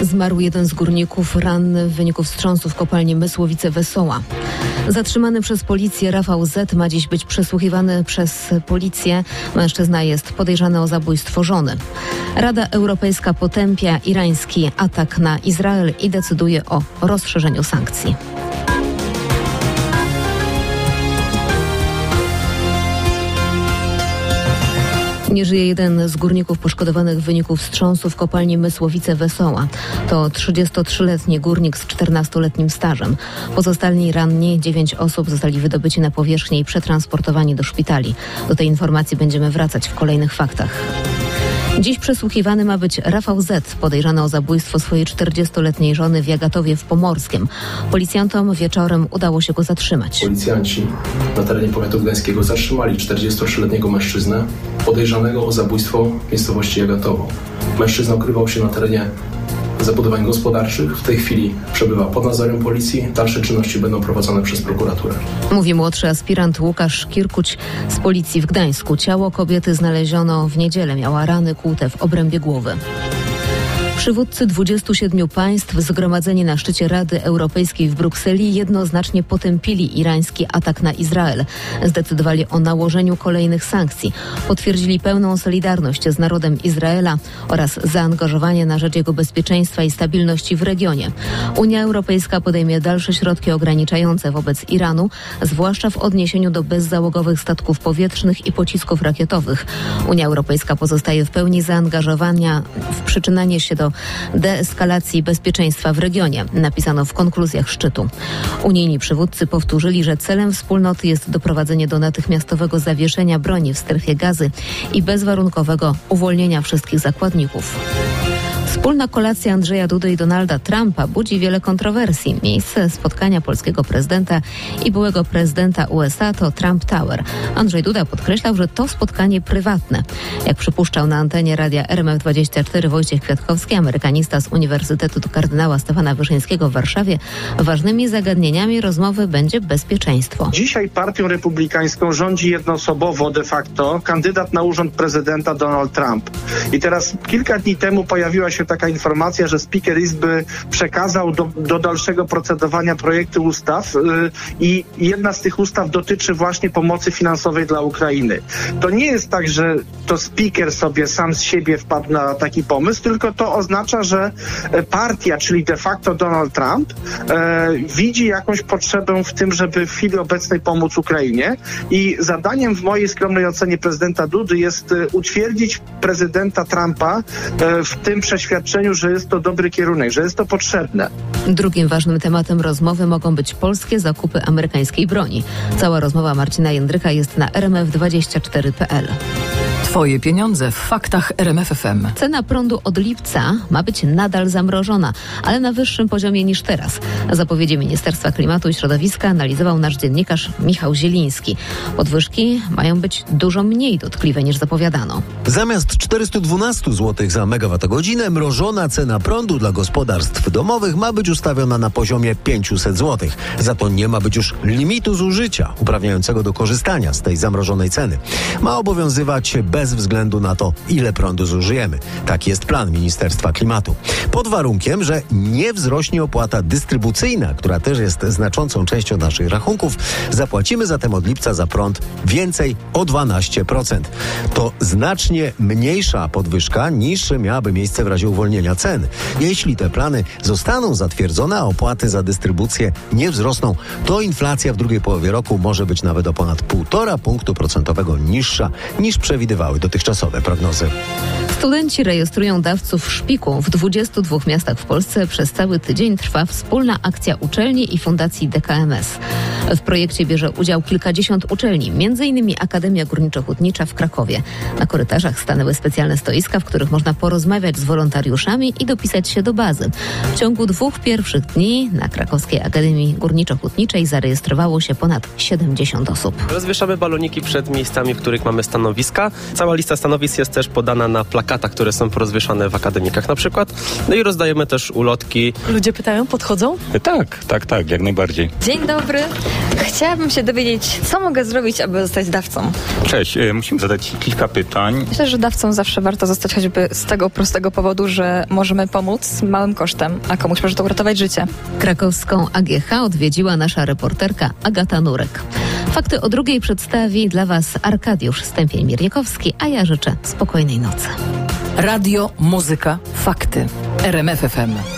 Zmarł jeden z górników ranny w wyniku wstrząsu w kopalni Mysłowice-Wesoła. Zatrzymany przez policję Rafał Z. ma dziś być przesłuchiwany przez policję. Mężczyzna jest podejrzany o zabójstwo żony. Rada Europejska potępia irański atak na Izrael i decyduje o rozszerzeniu sankcji. Nie żyje jeden z górników poszkodowanych w wyniku wstrząsu w kopalni Mysłowice-Wesoła. To 33-letni górnik z 14-letnim stażem. Pozostali ranni, 9 osób, zostali wydobyci na powierzchnię i przetransportowani do szpitali. Do tej informacji będziemy wracać w kolejnych faktach. Dziś przesłuchiwany ma być Rafał Z., podejrzany o zabójstwo swojej 40-letniej żony w Jagatowie w Pomorskiem. Policjantom wieczorem udało się go zatrzymać. Policjanci na terenie powiatu gdańskiego zatrzymali 43-letniego mężczyznę podejrzanego o zabójstwo w miejscowości Jagatowo. Mężczyzna ukrywał się na terenie zabudowań gospodarczych. W tej chwili przebywa pod nadzorem policji. Dalsze czynności będą prowadzone przez prokuraturę. Mówi młodszy aspirant Łukasz Kirkuć z policji w Gdańsku. Ciało kobiety znaleziono w niedzielę. Miała rany kłute w obrębie głowy. Przywódcy 27 państw zgromadzeni na szczycie Rady Europejskiej w Brukseli jednoznacznie potępili irański atak na Izrael. Zdecydowali o nałożeniu kolejnych sankcji. Potwierdzili pełną solidarność z narodem Izraela oraz zaangażowanie na rzecz jego bezpieczeństwa i stabilności w regionie. Unia Europejska podejmie dalsze środki ograniczające wobec Iranu, zwłaszcza w odniesieniu do bezzałogowych statków powietrznych i pocisków rakietowych. Unia Europejska pozostaje w pełni zaangażowana w przyczynianie się do deeskalacji bezpieczeństwa w regionie, napisano w konkluzjach szczytu. Unijni przywódcy powtórzyli, że celem wspólnoty jest doprowadzenie do natychmiastowego zawieszenia broni w strefie Gazy i bezwarunkowego uwolnienia wszystkich zakładników. Wspólna kolacja Andrzeja Dudy i Donalda Trumpa budzi wiele kontrowersji. Miejsce spotkania polskiego prezydenta i byłego prezydenta USA to Trump Tower. Andrzej Duda podkreślał, że to spotkanie prywatne. Jak przypuszczał na antenie radia RMF24 Wojciech Kwiatkowski, amerykanista z Uniwersytetu Kardynała Stefana Wyszyńskiego w Warszawie, ważnymi zagadnieniami rozmowy będzie bezpieczeństwo. Dzisiaj partią republikańską rządzi jednoosobowo de facto kandydat na urząd prezydenta Donald Trump. I teraz kilka dni temu pojawiła się taka informacja, że Speaker Izby przekazał do dalszego procedowania projekty ustaw i jedna z tych ustaw dotyczy właśnie pomocy finansowej dla Ukrainy. To nie jest tak, że to Speaker sobie sam z siebie wpadł na taki pomysł, tylko to oznacza, że partia, czyli de facto Donald Trump, widzi jakąś potrzebę w tym, żeby w chwili obecnej pomóc Ukrainie i zadaniem w mojej skromnej ocenie prezydenta Dudy jest utwierdzić prezydenta Trumpa w tym przeświadczeniu, że jest to dobry kierunek, że jest to potrzebne. Drugim ważnym tematem rozmowy mogą być polskie zakupy amerykańskiej broni. Cała rozmowa Marcina Jędryka jest na rmf24.pl. Twoje pieniądze w faktach RMF FM. Cena prądu od lipca ma być nadal zamrożona, ale na wyższym poziomie niż teraz. Zapowiedzi Ministerstwa Klimatu i Środowiska analizował nasz dziennikarz Michał Zieliński. Podwyżki mają być dużo mniej dotkliwe niż zapowiadano. Zamiast 412 zł za megawattogodzinę mrożona cena prądu dla gospodarstw domowych ma być ustawiona na poziomie 500 zł. Za to nie ma być już limitu zużycia uprawniającego do korzystania z tej zamrożonej ceny. Ma obowiązywać bez względu na to, ile prądu zużyjemy. Taki jest plan Ministerstwa Klimatu. Pod warunkiem, że nie wzrośnie opłata dystrybucyjna, która też jest znaczącą częścią naszych rachunków. Zapłacimy zatem od lipca za prąd więcej o 12%. To znacznie mniejsza podwyżka niż miałaby miejsce w razie uwolnienia cen. Jeśli te plany zostaną zatwierdzone, a opłaty za dystrybucję nie wzrosną, to inflacja w drugiej połowie roku może być nawet o ponad 1,5 punktu procentowego niższa niż przewidywały dotychczasowe prognozy. Studenci rejestrują dawców szpiku. W 22 miastach w Polsce przez cały tydzień trwa wspólna akcja uczelni i Fundacji DKMS. W projekcie bierze udział kilkadziesiąt uczelni, m.in. Akademia Górniczo-Hutnicza w Krakowie. Na korytarzach stanęły specjalne stoiska, w których można porozmawiać z wolontariuszami i dopisać się do bazy. W ciągu 2 pierwszych dni na Krakowskiej Akademii Górniczo-Hutniczej zarejestrowało się ponad 70 osób. Rozwieszamy baloniki przed miejscami, w których mamy stanowiska. Cała lista stanowisk jest też podana na plakatach, które są porozwieszane w akademikach na przykład. No i rozdajemy też ulotki. Ludzie pytają, podchodzą? Tak, jak najbardziej. Dzień dobry. Chciałabym się dowiedzieć, co mogę zrobić, aby zostać dawcą? Cześć, musimy zadać kilka pytań. Myślę, że dawcą zawsze warto zostać choćby z tego prostego powodu, że możemy pomóc małym kosztem, a komuś może to uratować życie. Krakowską AGH odwiedziła nasza reporterka Agata Nurek. Fakty o drugiej przedstawi dla Was Arkadiusz Stępień-Miernikowski, a ja życzę spokojnej nocy. Radio, muzyka, fakty. RMF FM.